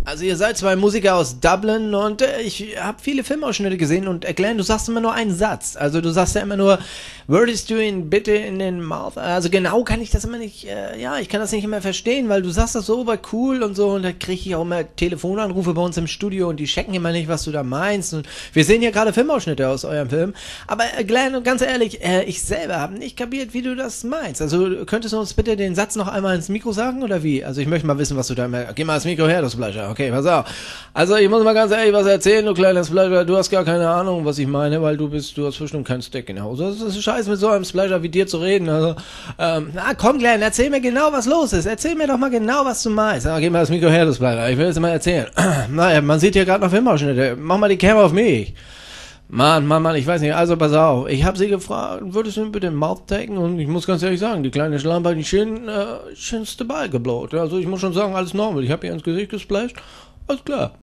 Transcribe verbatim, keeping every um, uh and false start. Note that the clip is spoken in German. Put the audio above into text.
Also ihr seid zwei Musiker aus Dublin und äh, ich habe viele Filmausschnitte gesehen und äh, Glenn, du sagst immer nur einen Satz. Also du sagst ja immer nur, würdest du ihn bitte in den Mouth... Also genau kann ich das immer nicht, äh, ja, ich kann das nicht immer verstehen, weil du sagst das so aber cool und so und da kriege ich auch immer Telefonanrufe bei uns im Studio und die checken immer nicht, was du da meinst. Und wir sehen hier gerade Filmausschnitte aus eurem Film. Aber äh, Glenn, ganz ehrlich, äh, ich selber habe nicht kapiert, wie du das meinst. Also könntest du uns bitte den Satz noch einmal ins Mikro sagen oder wie? Also ich möchte mal wissen, was du da immer... Geh mal das Mikro her, das Fleischer. Okay, pass auf. Also ich muss mal ganz ehrlich was erzählen, du kleiner Splasher, du hast gar keine Ahnung, was ich meine, weil du bist, du hast bestimmt kein Steak in Hause. Das ist scheiße, mit so einem Splasher wie dir zu reden. Also, ähm, na komm Glenn, erzähl mir genau, was los ist. Erzähl mir doch mal genau, was du meinst. Na, geh mal das Mikro her, das Splasher. Ich will es mal erzählen. Naja, man sieht hier gerade noch Filmausschnitte. Mach mal die Kamera auf mich. Mann, Mann, Mann, ich weiß nicht, also pass auf, ich habe sie gefragt, würdest du mir bitte den Mouth taken? Und ich muss ganz ehrlich sagen, die kleine Schlampe hat die schön, äh, schönste Ball geblowt. Also ich muss schon sagen, alles normal. Ich habe ihr ins Gesicht gesplasht, alles klar.